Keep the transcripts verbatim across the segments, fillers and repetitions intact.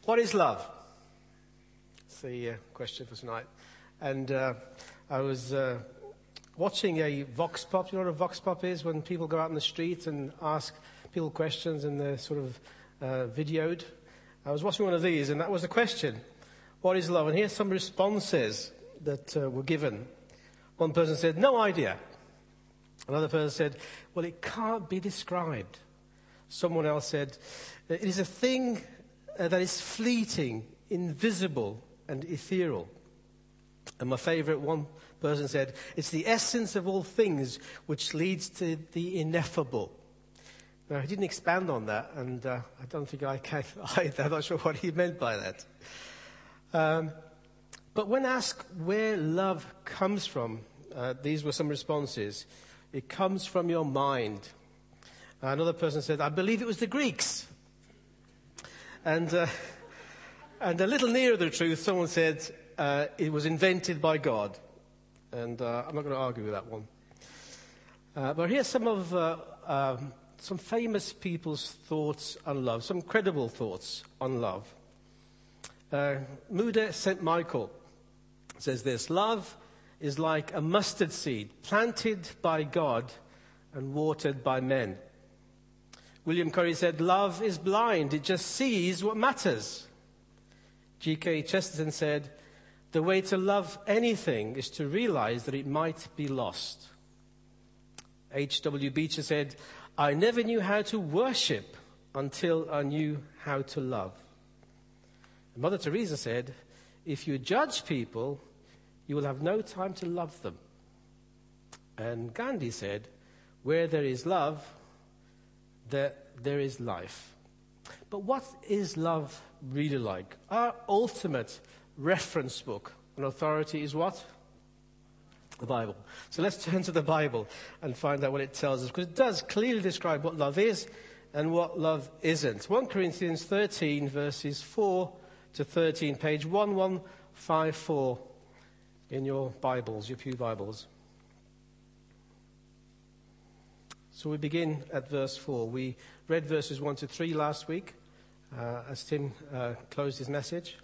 What is love? That's the uh, question for tonight. And uh, I was uh, watching a vox pop. You know what a vox pop is? When people go out in the street and ask people questions and they're sort of uh, videoed. I was watching one of these and that was the question. What is love? And here's some responses that uh, were given. One person said, no idea. Another person said, well, it can't be described. Someone else said, it is a thing uh, that is fleeting, invisible, and ethereal. And my favorite, one person said, it's the essence of all things which leads to the ineffable. Now, he didn't expand on that, and uh, I don't think I can either. I'm not sure what he meant by that. Um, but when asked where love comes from, uh, these were some responses. It comes from your mind. Another person said, I believe it was the Greeks. And uh, and a little nearer the truth, someone said uh, it was invented by God. And uh, I'm not going to argue with that one. Uh, but here's some of uh, um, some famous people's thoughts on love, some credible thoughts on love. Uh, Mude Saint Michael says this: love is like a mustard seed planted by God and watered by men. William Curry said, love is blind, it just sees what matters. G K Chesterton said, the way to love anything is to realize that it might be lost. H W Beecher said, I never knew how to worship until I knew how to love. And Mother Teresa said, if you judge people, you will have no time to love them. And Gandhi said, where there is love, there, there is life. But what is love really like? Our ultimate reference book and authority is what? The Bible. So let's turn to the Bible and find out what it tells us, because it does clearly describe what love is and what love isn't. First Corinthians thirteen, verses four to thirteen, page eleven fifty-four in your Bibles, your pew Bibles. So we begin at verse four. We read verses one to three last week uh, as Tim uh, closed his message.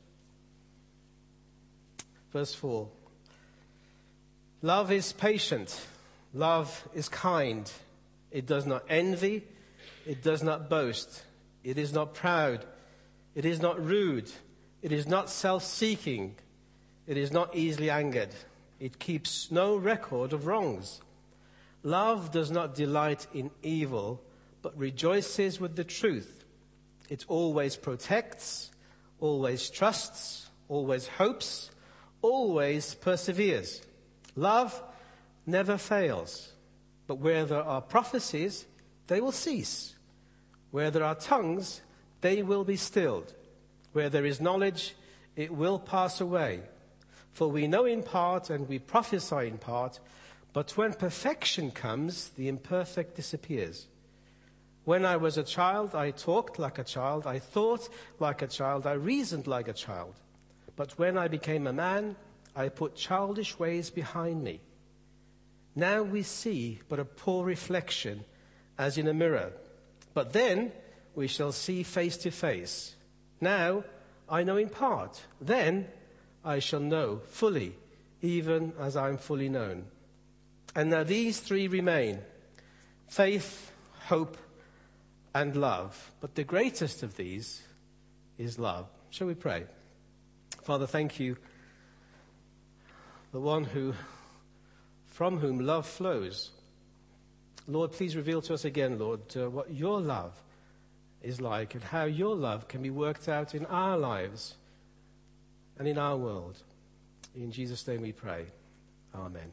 Verse four. Love is patient. Love is kind. It does not envy. It does not boast. It is not proud. It is not rude. It is not self-seeking. It is not easily angered. It keeps no record of wrongs. Love does not delight in evil, but rejoices with the truth. It always protects, always trusts, always hopes, always perseveres. Love never fails, but where there are prophecies, they will cease. Where there are tongues, they will be stilled. Where there is knowledge, it will pass away. For we know in part and we prophesy in part, but when perfection comes, the imperfect disappears. When I was a child, I talked like a child, I thought like a child, I reasoned like a child. But when I became a man, I put childish ways behind me. Now we see but a poor reflection as in a mirror. But then we shall see face to face. Now I know in part. Then I shall know fully, even as I am fully known. And now these three remain: faith, hope, and love. But the greatest of these is love. Shall we pray? Father, thank you, the one who, from whom love flows. Lord, please reveal to us again, Lord, uh, what your love is like and how your love can be worked out in our lives and in our world. In Jesus' name we pray. Amen.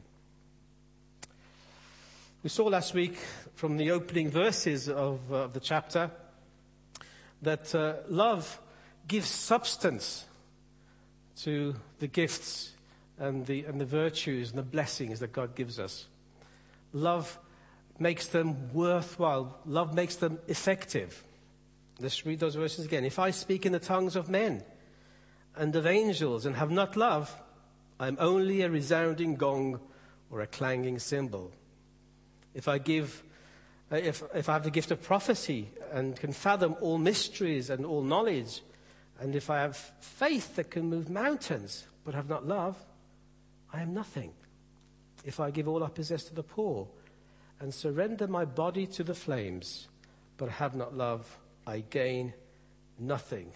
We saw last week from the opening verses of uh, the chapter that uh, love gives substance to the gifts and the and the virtues and the blessings that God gives us. Love makes them worthwhile. Love makes them effective. Let's read those verses again. If I speak in the tongues of men and of angels and have not love, I am only a resounding gong or a clanging cymbal. If I give, if if I have the gift of prophecy and can fathom all mysteries and all knowledge, And if I have faith that can move mountains, but have not love, I am nothing. If I give all I possess to the poor and surrender my body to the flames, but have not love, I gain nothing.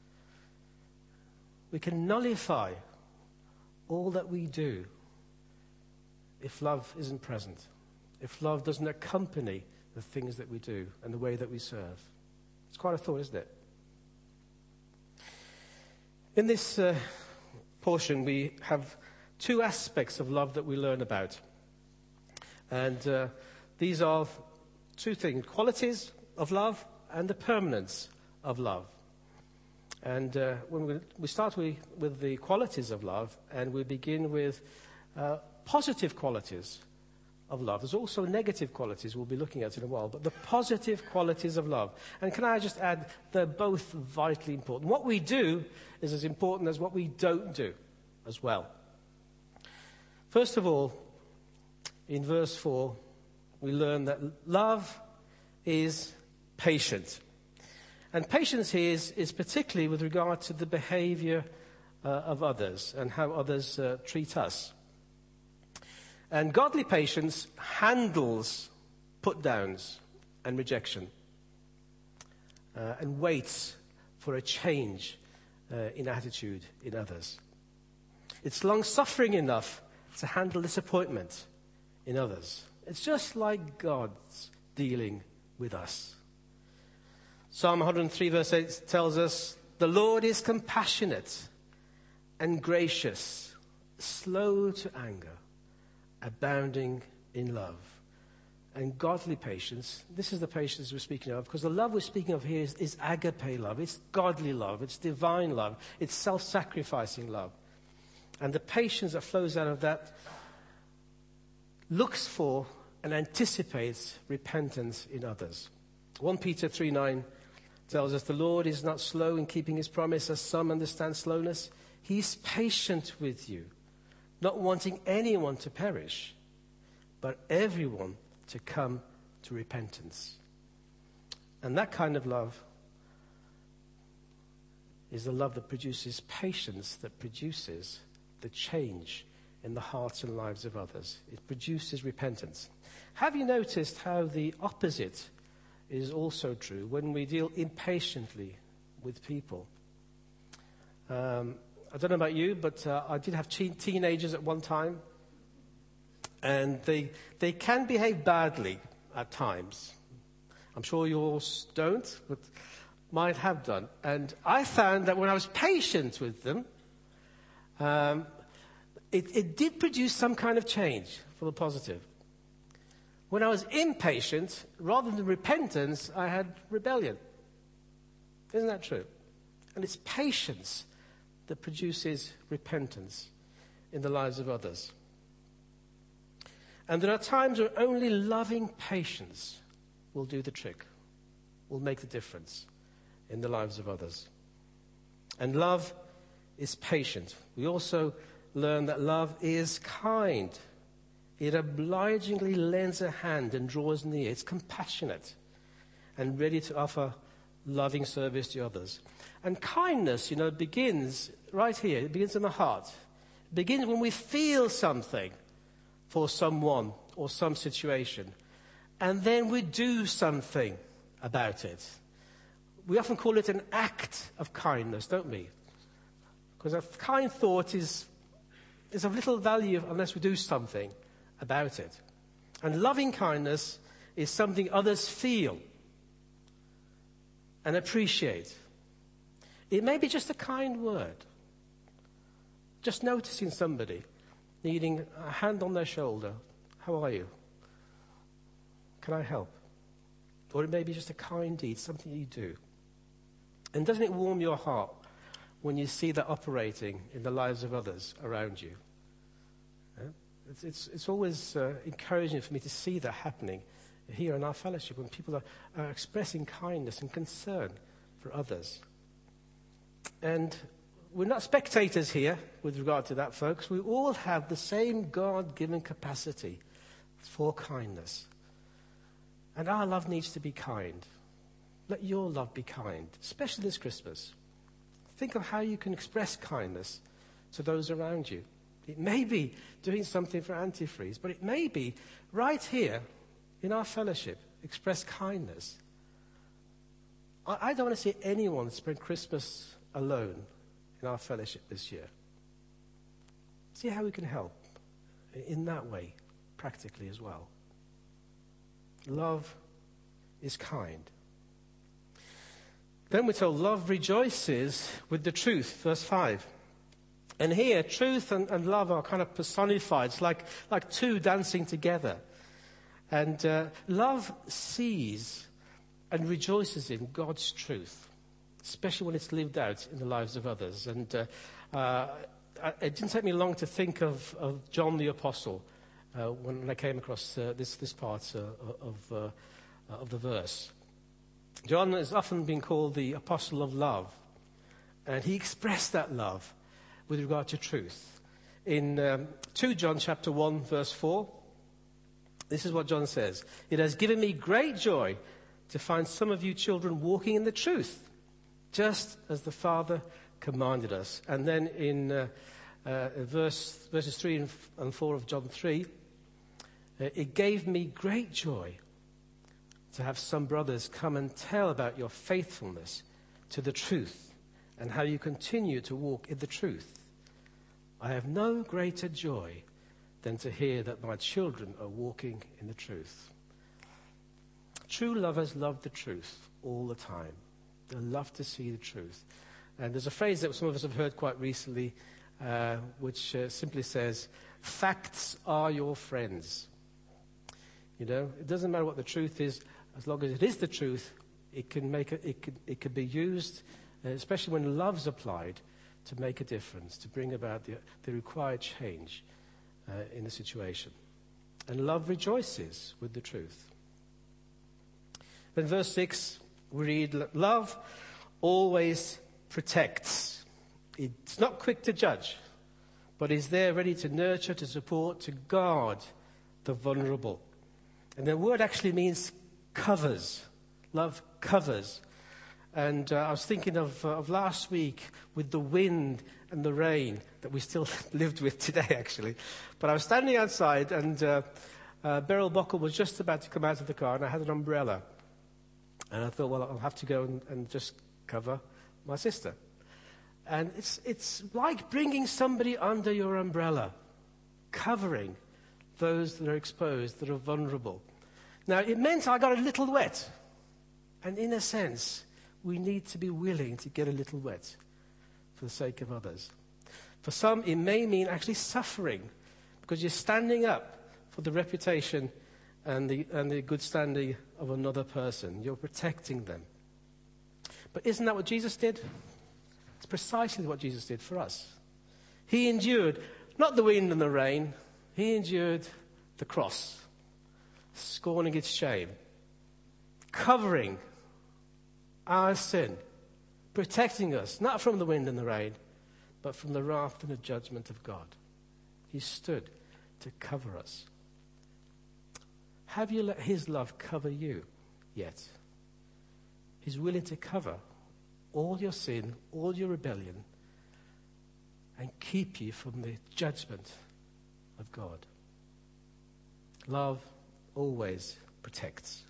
We can nullify all that we do if love isn't present, if love doesn't accompany the things that we do and the way that we serve. It's quite a thought, isn't it? In this uh, portion, we have two aspects of love that we learn about. And uh, these are two things, qualities of love and the permanence of love. And uh, when we, we start with, with the qualities of love, and we begin with uh, positive qualities of love. There's also negative qualities we'll be looking at in a while, but the positive qualities of love. And can I just add, they're both vitally important. What we do is as important as what we don't do as well. First of all, in verse four, we learn that love is patient. And patience here is, is particularly with regard to the behavior uh, of others and how others uh, treat us. And godly patience handles put-downs and rejection uh, and waits for a change uh, in attitude in others. It's long-suffering enough to handle disappointment in others. It's just like God's dealing with us. Psalm one oh three verse eight tells us, "The Lord is compassionate and gracious, slow to anger, abounding in love." And godly patience, this is the patience we're speaking of, because the love we're speaking of here is, is agape love. It's godly love. It's divine love. It's self-sacrificing love. And the patience that flows out of that looks for and anticipates repentance in others. First Peter three nine tells us, "The Lord is not slow in keeping his promise, as some understand slowness. He is patient with you, not wanting anyone to perish, but everyone to come to repentance." And that kind of love is the love that produces patience, that produces the change in the hearts and lives of others. It produces repentance. Have you noticed how the opposite is also true when we deal impatiently with people? Um, I don't know about you, but uh, I did have teen- teenagers at one time, and they they can behave badly at times. I'm sure yours don't, but mine have done. And I found that when I was patient with them, um, it, it did produce some kind of change for the positive. When I was impatient, rather than repentance, I had rebellion. Isn't that true? And it's patience that produces repentance in the lives of others. And there are times where only loving patience will do the trick, will make the difference in the lives of others. And love is patient. We also learn that love is kind. It obligingly lends a hand and draws near. It's compassionate and ready to offer loving service to others. And kindness, you know, begins right here. It begins in the heart. It begins when we feel something for someone or some situation. And then we do something about it. We often call it an act of kindness, don't we? Because a kind thought is, is of little value unless we do something about it. And loving kindness is something others feel and appreciate. It may be just a kind word, just noticing somebody needing a hand on their shoulder. "How are you? Can I help?" Or it may be just a kind deed, something you do. And doesn't it warm your heart when you see that operating in the lives of others around you? It's, it's, it's always uh, encouraging for me to see that happening here in our fellowship when people are, are expressing kindness and concern for others. And we're not spectators here with regard to that, folks. We all have the same God-given capacity for kindness. And our love needs to be kind. Let your love be kind, especially this Christmas. think of how you can express kindness to those around you. It may be doing something for Antifreeze, but it may be right here in our fellowship, express kindness. I, I don't want to see anyone spend Christmas alone in our fellowship this year. See how we can help in that way, practically as well. Love is kind. Then we're told love rejoices with the truth, verse five. And here, truth and, and love are kind of personified. It's like, like two dancing together. And uh, love sees and rejoices in God's truth, especially when it's lived out in the lives of others. And uh, uh, it didn't take me long to think of, of John the Apostle uh, when I came across uh, this, this part uh, of, uh, of the verse. John has often been called the apostle of love, and he expressed that love with regard to truth. In um, Second John chapter one, verse four, this is what John says. It has given me great joy to find some of you children walking in the truth, just as the Father commanded us. And then in uh, uh, verse, verses three and four of John three, uh, it gave me great joy to have some brothers come and tell about your faithfulness to the truth and how you continue to walk in the truth. I have no greater joy than to hear that my children are walking in the truth. True lovers love the truth all the time. They love to see the truth. And there's a phrase that some of us have heard quite recently, uh, which uh, simply says, facts are your friends. You know, it doesn't matter what the truth is, as long as it is the truth, it can make a, it could it could be used, uh, especially when love's applied, to make a difference, to bring about the, the required change uh, in the situation. And love rejoices with the truth. In verse six, we read, love always protects. It's not quick to judge, but is there ready to nurture, to support, to guard the vulnerable. And the word actually means covers. Love covers. And uh, I was thinking of, uh, of last week with the wind and the rain that we still lived with today, actually. But I was standing outside, and uh, uh, Beryl Buckle was just about to come out of the car, and I had an umbrella. And I thought, well, I'll have to go and, and just cover my sister. And it's it's like bringing somebody under your umbrella, covering those that are exposed, that are vulnerable. Now, it meant I got a little wet. And in a sense, we need to be willing to get a little wet for the sake of others. For some, it may mean actually suffering, because you're standing up for the reputation and the, and the good standing of another person. You're protecting them. But isn't that what Jesus did? It's precisely what Jesus did for us. He endured not the wind and the rain. He endured the cross, scorning its shame, covering our sin, protecting us, not from the wind and the rain, but from the wrath and the judgment of God. He stood to cover us. Have you let his love cover you yet? He's willing to cover all your sin, all your rebellion, and keep you from the judgment of God. Love always protects.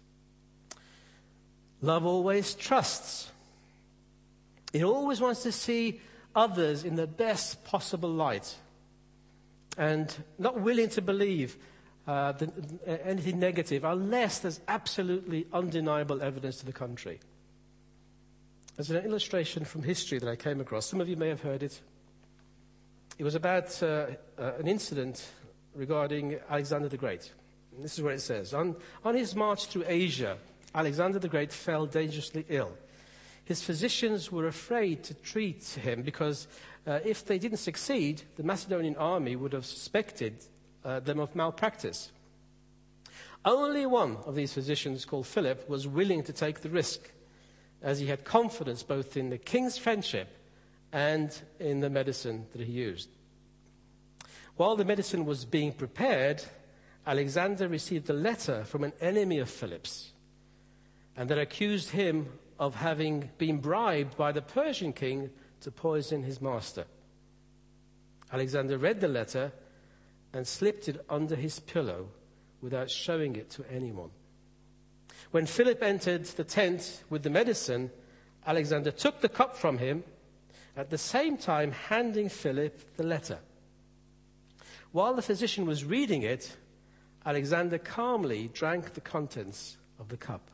Love always trusts. It always wants to see others in the best possible light, and not willing to believe uh, the, uh, anything negative unless there's absolutely undeniable evidence to the contrary. There's an illustration from history that I came across. Some of you may have heard it. It was about uh, uh, an incident regarding Alexander the Great. And this is what it says. On, on his march through Asia, Alexander the Great fell dangerously ill. His physicians were afraid to treat him because uh, if they didn't succeed, the Macedonian army would have suspected uh, them of malpractice. Only one of these physicians, called Philip, was willing to take the risk, as he had confidence both in the king's friendship and in the medicine that he used. While the medicine was being prepared, Alexander received a letter from an enemy of Philip's, and that accused him of having been bribed by the Persian king to poison his master. Alexander read the letter and slipped it under his pillow without showing it to anyone. When Philip entered the tent with the medicine, Alexander took the cup from him, at the same time handing Philip the letter. While the physician was reading it, Alexander calmly drank the contents of the cup.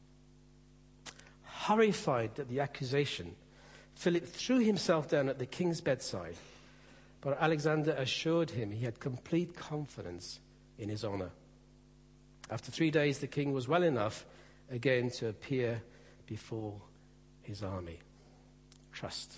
Horrified at the accusation, Philip threw himself down at the king's bedside, but Alexander assured him he had complete confidence in his honor. After three days, the king was well enough again to appear before his army. Trust.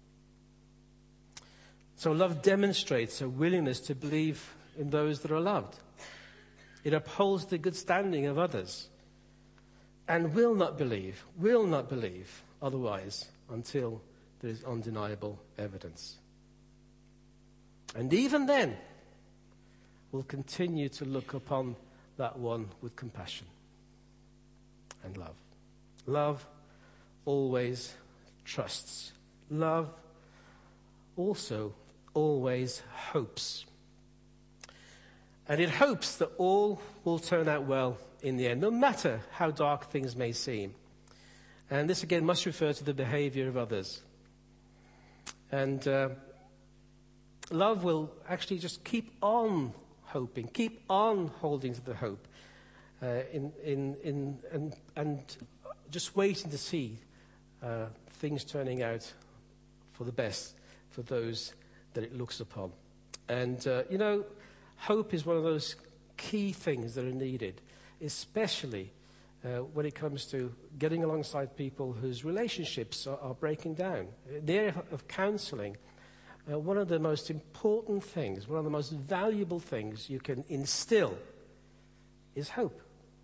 So love demonstrates a willingness to believe in those that are loved. It upholds the good standing of others and will not believe, will not believe otherwise until there is undeniable evidence. And even then, will continue to look upon that one with compassion and love. Love always trusts. Love also always hopes. And it hopes that all will turn out well in the end, no matter how dark things may seem. And this again must refer to the behavior of others. And uh, love will actually just keep on hoping, keep on holding to the hope, uh, in, in, in, and, and just waiting to see uh, things turning out for the best for those that it looks upon. And, uh, you know, hope is one of those key things that are needed, especially uh, when it comes to getting alongside people whose relationships are, are breaking down. In the area of counseling, Uh, one of the most important things, one of the most valuable things you can instill is hope.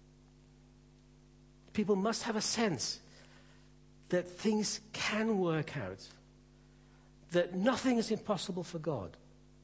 People must have a sense that things can work out, that nothing is impossible for God.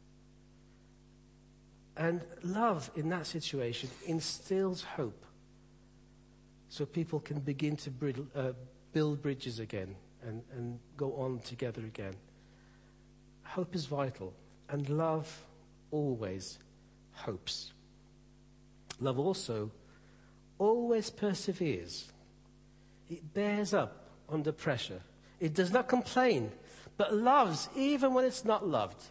And love in that situation instills hope so people can begin to brid- uh, build bridges again and, and go on together again. Hope is vital, and love always hopes. Love also always perseveres. It bears up under pressure. It does not complain, but loves even when it's not loved.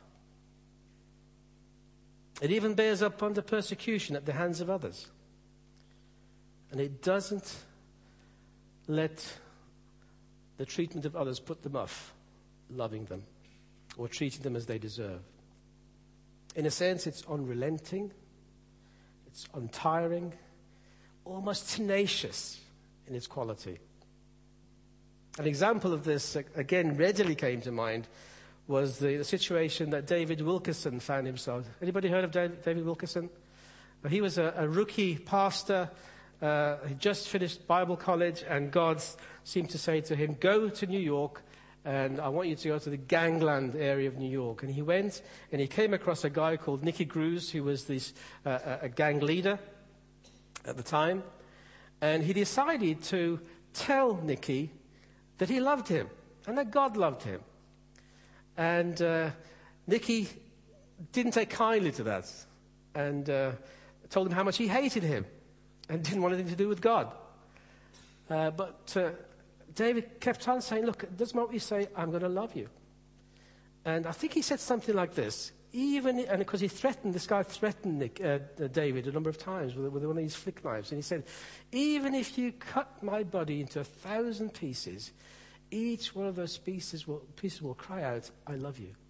It even bears up under persecution at the hands of others. And it doesn't let the treatment of others put them off loving them or treating them as they deserve. In a sense, it's unrelenting, it's untiring, almost tenacious in its quality. An example of this, again, readily came to mind was the, the situation that David Wilkerson found himself. Anybody heard of David, David Wilkerson? Well, he was a, a rookie pastor. Uh, he just finished Bible college, and God seemed to say to him, go to New York, and I want you to go to the gangland area of New York. And he went, and he came across a guy called Nicky Cruz, who was this uh, a gang leader at the time. And he decided to tell Nicky that he loved him, and that God loved him. And uh, Nicky didn't take kindly to that, and uh, told him how much he hated him, and didn't want anything to do with God. Uh, but uh, David kept on saying, look, it doesn't matter what you say, I'm going to love you. And I think he said something like this, even, and because he threatened, this guy threatened Nick, uh, David a number of times with, with one of these flick knives. And he said, even if you cut my body into a thousand pieces, each one of those pieces will, pieces will cry out, I love you.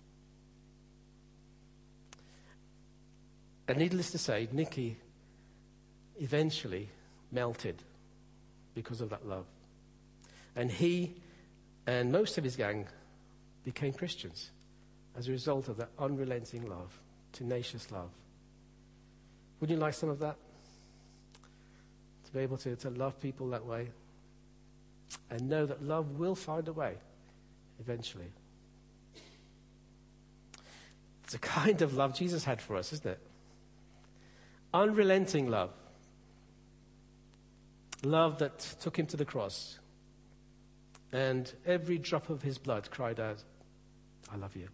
And needless to say, Nicky eventually melted because of that love. And he and most of his gang became Christians as a result of that unrelenting love, tenacious love. Wouldn't you like some of that? To be able to, to love people that way and know that love will find a way eventually. It's a kind of love Jesus had for us, isn't it? Unrelenting love. Love that took him to the cross. And every drop of his blood cried out, I love you.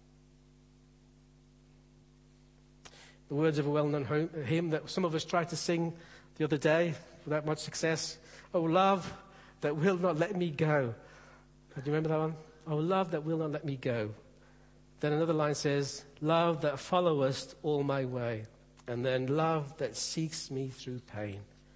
The words of a well-known hymn that some of us tried to sing the other day without much success. Oh, love that will not let me go. Do you remember that one? Oh, love that will not let me go. Then another line says, love that followest all my way. And then love that seeks me through pain.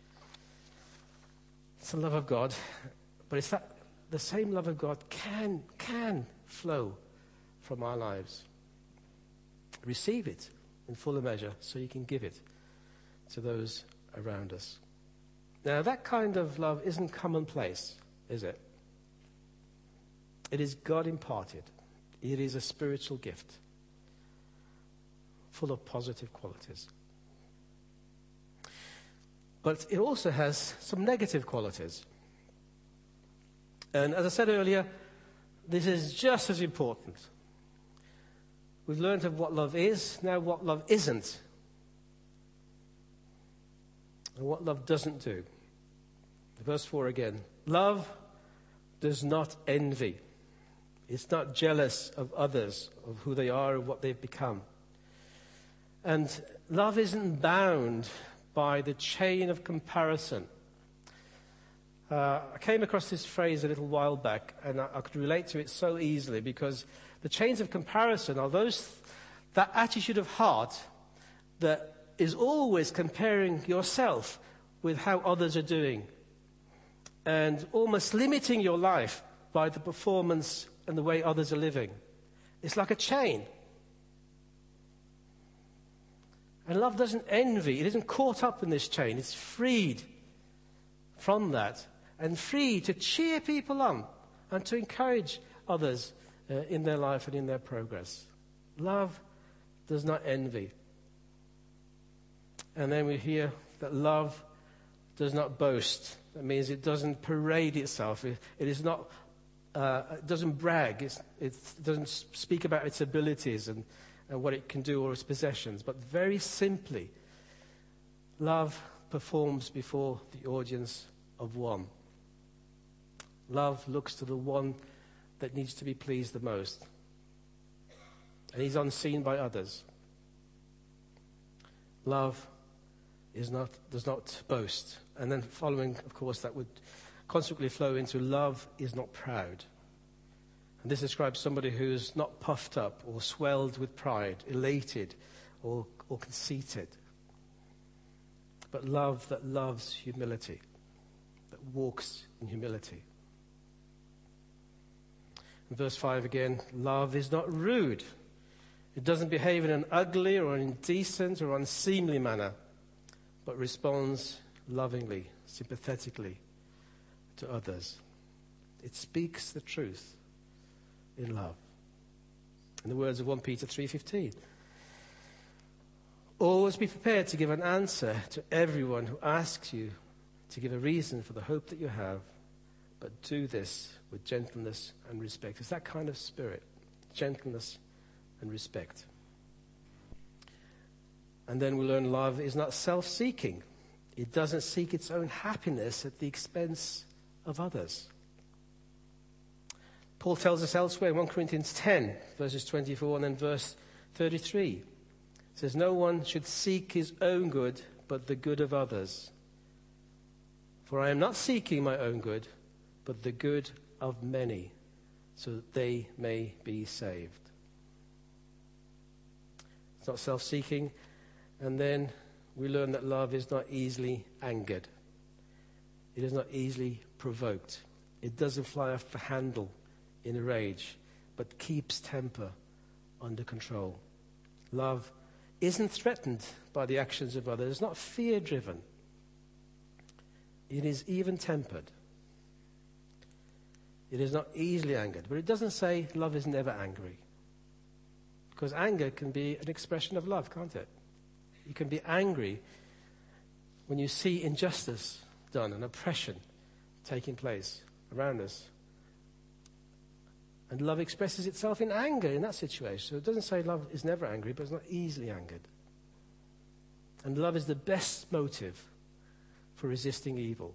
It's the love of God, but it's that the same love of God can, can flow from our lives. Receive it in fuller measure so you can give it to those around us. Now, that kind of love isn't commonplace, is it? It is God imparted. It is a spiritual gift full of positive qualities. But it also has some negative qualities. And as I said earlier, this is just as important. We've learned of what love is, now what love isn't. And what love doesn't do. Verse four again. Love does not envy. It's not jealous of others, of who they are and what they've become. And love isn't bound by the chain of comparison. Uh, I came across this phrase a little while back, and I, I could relate to it so easily, because the chains of comparison are those, that attitude of heart that is always comparing yourself with how others are doing, and almost limiting your life by the performance and the way others are living. It's like a chain. And love doesn't envy. It isn't caught up in this chain. It's freed from that and free to cheer people on and to encourage others uh, in their life and in their progress. Love does not envy. And then we hear that love does not boast. That means it doesn't parade itself. It, it is not. Uh, it doesn't brag. It's, it doesn't speak about its abilities and, and what it can do or its possessions. But very simply, love performs before the audience of one. Love looks to the one that needs to be pleased the most. And he's unseen by others. Love is not, does not boast. And then following, of course, that would consequently flow into love is not proud. And this describes somebody who's not puffed up or swelled with pride, elated or, or conceited. But love that loves humility, that walks in humility. In verse five again, love is not rude. It doesn't behave in an ugly or an indecent or unseemly manner, but responds lovingly, sympathetically to others. It speaks the truth in love. In the words of First Peter three fifteen, always be prepared to give an answer to everyone who asks you to give a reason for the hope that you have, but do this with gentleness and respect. It's that kind of spirit, gentleness and respect. And then we learn love is not self-seeking. It doesn't seek its own happiness at the expense of others. Paul tells us elsewhere in First Corinthians ten, verses twenty-four and then verse thirty-three. It says, no one should seek his own good, but the good of others. For I am not seeking my own good, but the good of many, so that they may be saved. It's not self-seeking. And then we learn that love is not easily angered. It is not easily provoked. It doesn't fly off the handle in a rage, but keeps temper under control. Love isn't threatened by the actions of others. It's not fear-driven. It is even-tempered. It is not easily angered. But it doesn't say love is never angry. Because anger can be an expression of love, can't it? You can be angry when you see injustice done and oppression taking place around us. And love expresses itself in anger in that situation. So it doesn't say love is never angry, but it's not easily angered. And love is the best motive for resisting evil.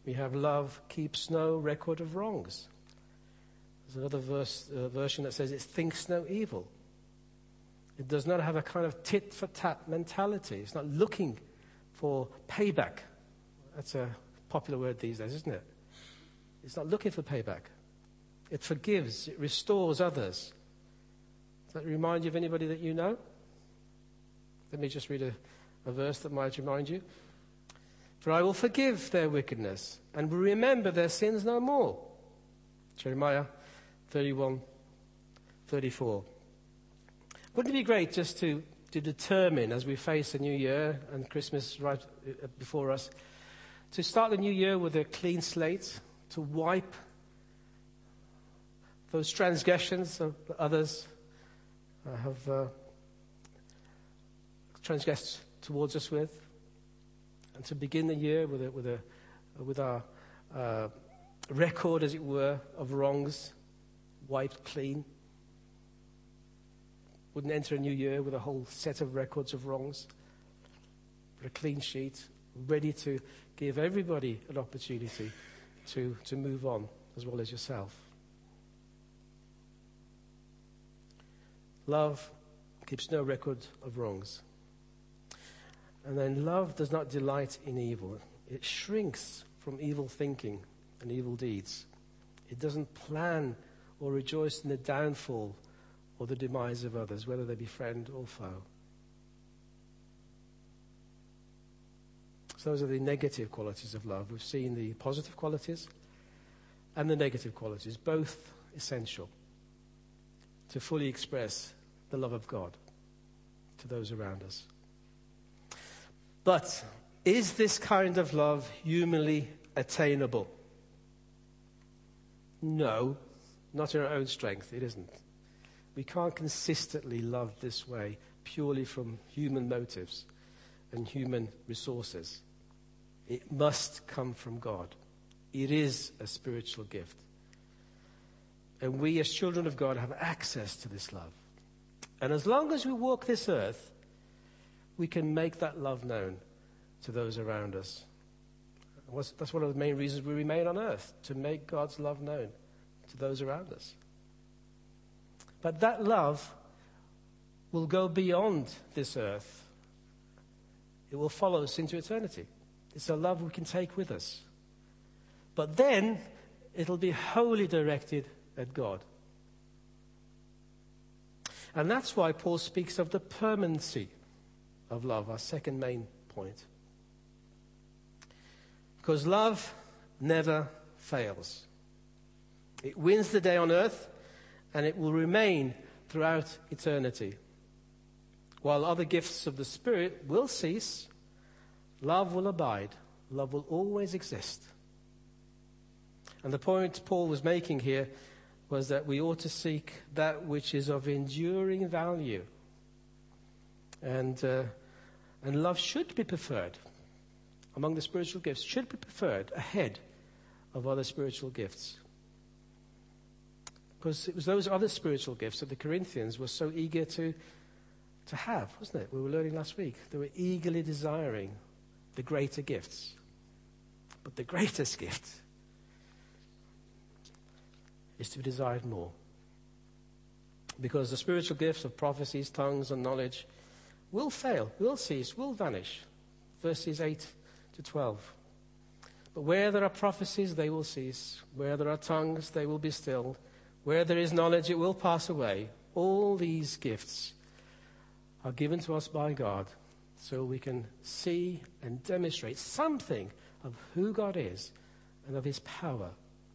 we have love keeps no record of wrongs. There's another verse, uh, version that says it thinks no evil. It does not have a kind of tit-for-tat mentality. It's not looking for payback. That's a popular word these days, isn't it? It's not looking for payback. It forgives. It restores others. Does that remind you of anybody that you know? Let me just read a, a verse that might remind you. For I will forgive their wickedness and will remember their sins no more. Jeremiah thirty-one, thirty-four. Wouldn't it be great just to, to determine, as we face a new year and Christmas right before us, to start the new year with a clean slate, to wipe those transgressions of others uh, have uh, transgressed towards us with, and to begin the year with a, with a with our uh, record, as it were, of wrongs wiped clean. Wouldn't enter a new year with a whole set of records of wrongs, but a clean sheet, ready to give everybody an opportunity to, to move on, as well as yourself. Love keeps no record of wrongs. And then love does not delight in evil. It shrinks from evil thinking and evil deeds. It doesn't plan or rejoice in the downfall or the demise of others, whether they be friend or foe. So those are the negative qualities of love. We've seen the positive qualities and the negative qualities, both essential to fully express the love of God to those around us. But is this kind of love humanly attainable? No, not in our own strength. It isn't. We can't consistently love this way purely from human motives and human resources. It must come from God. It is a spiritual gift. And we as children of God have access to this love. And as long as we walk this earth, we can make that love known to those around us. That's one of the main reasons we remain on earth, to make God's love known to those around us. But that love will go beyond this earth. It will follow us into eternity. It's a love we can take with us. But then it'll be wholly directed at God. And that's why Paul speaks of the permanency of love, our second main point. Because love never fails. It wins the day on earth, and it will remain throughout eternity. While other gifts of the Spirit will cease, love will abide. Love will always exist. And the point Paul was making here was that we ought to seek that which is of enduring value. And, uh, and love should be preferred among the spiritual gifts, should be preferred ahead of other spiritual gifts. Because it was those other spiritual gifts that the Corinthians were so eager to, to have, wasn't it? We were learning last week. They were eagerly desiring the greater gifts. But the greatest gift is to be desired more. Because the spiritual gifts of prophecies, tongues, and knowledge will fail, will cease, will vanish. Verses eight to twelve. But where there are prophecies, they will cease. Where there are tongues, they will be stilled. Where there is knowledge, it will pass away. All these gifts are given to us by God so we can see and demonstrate something of who God is and of his power.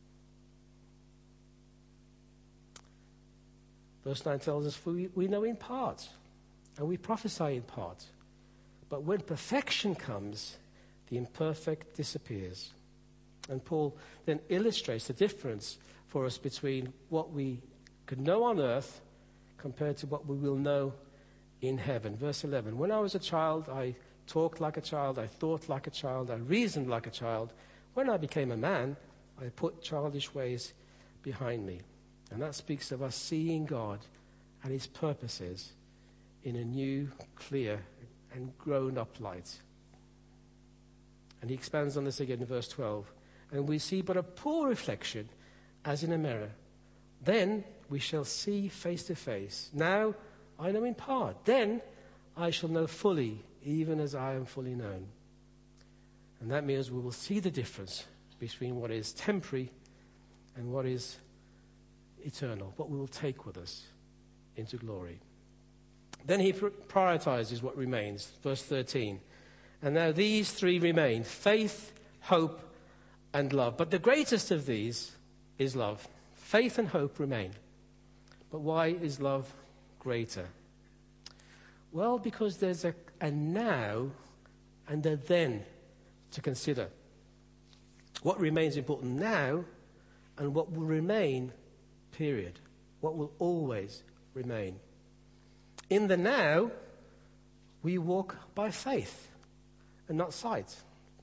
Verse nine tells us, we, we know in part, and we prophesy in part. But when perfection comes, the imperfect disappears. And Paul then illustrates the difference for us between what we could know on earth compared to what we will know in heaven. Verse eleven, when I was a child, I talked like a child, I thought like a child, I reasoned like a child. When I became a man, I put childish ways behind me. And that speaks of us seeing God and his purposes in a new, clear, and grown-up light. And he expands on this again in verse twelve. and we see but a poor reflection as in a mirror. Then we shall see face to face. Now I know in part. Then I shall know fully, even as I am fully known. And that means we will see the difference between what is temporary and what is eternal, what we will take with us into glory. Then he prioritizes what remains, verse thirteen. And now these three remain, faith, hope, and love. But the greatest of these is love. Faith and hope remain. But why is love greater? Well, because there's a, a now and a then to consider. What remains important now and what will remain, period. What will always remain. In the now, we walk by faith and not sight.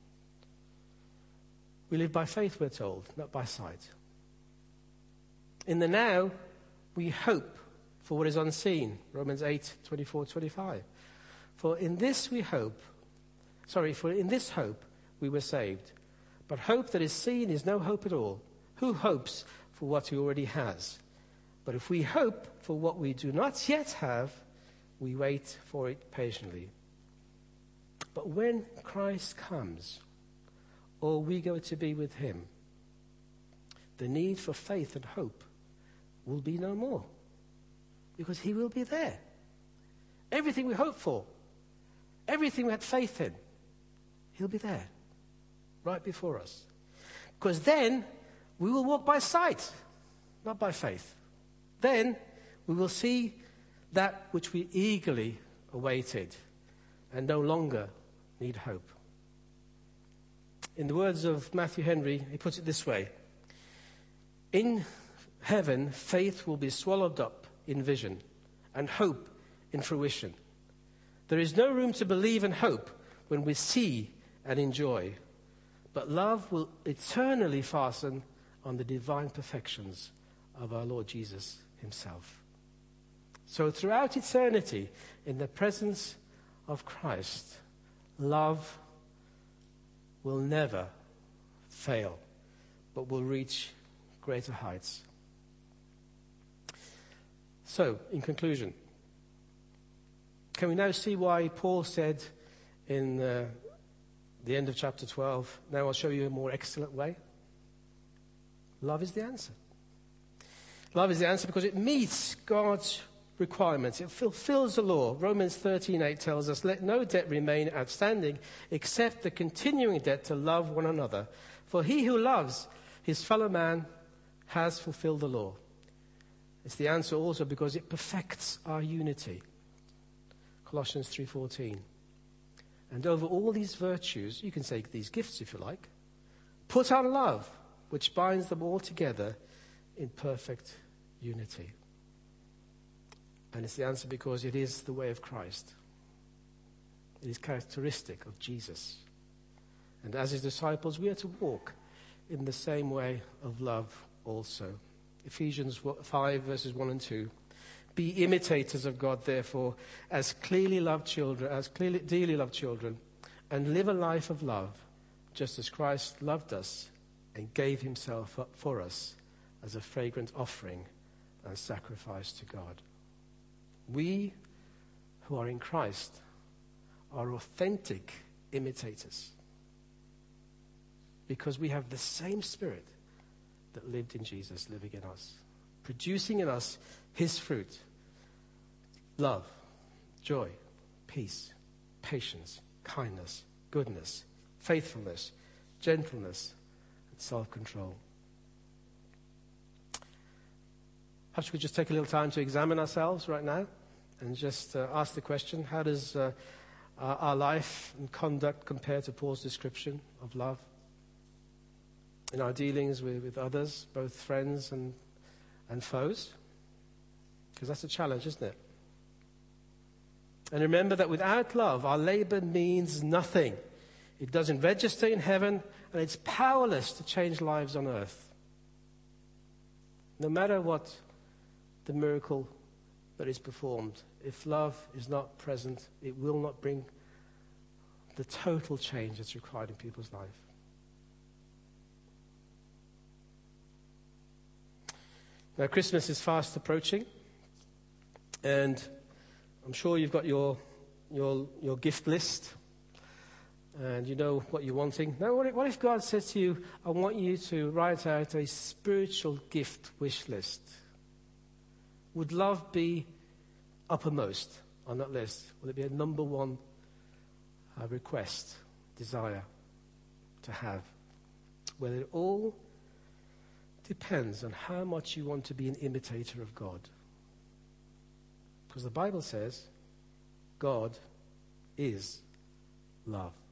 We live by faith, we're told, not by sight. In the now, we hope for what is unseen. Romans eight, twenty-four, twenty-five. For in this we hope, sorry, for in this hope we were saved. But hope that is seen is no hope at all. Who hopes for what he already has? But if we hope for what we do not yet have, we wait for it patiently. But when Christ comes, or we go to be with him, the need for faith and hope will be no more. Because he will be there. Everything we hope for, everything we had faith in, he'll be there, right before us. Because then we will walk by sight, not by faith. Then we will see that which we eagerly awaited and no longer need hope. In the words of Matthew Henry, he puts it this way. In heaven, faith will be swallowed up in vision and hope in fruition. There is no room to believe and hope when we see and enjoy. But love will eternally fasten on the divine perfections of our Lord Jesus himself. So throughout eternity, in the presence of Christ, love will never fail, but will reach greater heights. So, in conclusion, can we now see why Paul said in uh, the end of chapter twelve, now I'll show you a more excellent way? Love is the answer. Love is the answer because it meets God's requirements. It fulfills the law. Romans thirteen eight tells us, let no debt remain outstanding except the continuing debt to love one another. For he who loves his fellow man has fulfilled the law. It's the answer also because it perfects our unity. Colossians three fourteen. And over all these virtues, you can say these gifts if you like, put on love, which binds them all together in perfect unity. And it's the answer because it is the way of Christ. It is characteristic of Jesus. And as his disciples, we are to walk in the same way of love also. Ephesians five, verses one and two. Be imitators of God, therefore, as clearly loved children, as clearly, dearly loved children, and live a life of love, just as Christ loved us and gave himself up for us as a fragrant offering and sacrifice to God. We who are in Christ are authentic imitators because we have the same Spirit that lived in Jesus living in us, producing in us his fruit: love, joy, peace, patience, kindness, goodness, faithfulness, gentleness, and self-control. Perhaps we could just take a little time to examine ourselves right now and just uh, ask the question, how does uh, our, our life and conduct compare to Paul's description of love? In our dealings with, with others, both friends and, and foes? Because that's a challenge, isn't it? And remember that without love, our labor means nothing. It doesn't register in heaven, and it's powerless to change lives on earth. No matter what the miracle that is performed, if love is not present, it will not bring the total change that's required in people's life. Now, Christmas is fast approaching, and I'm sure you've got your your your gift list, and you know what you're wanting. Now, what if, what if God says to you, I want you to write out a spiritual gift wish list? Would love be uppermost on that list? Will it be a number one uh, request, desire to have? Well, it all depends on how much you want to be an imitator of God. Because the Bible says God is love.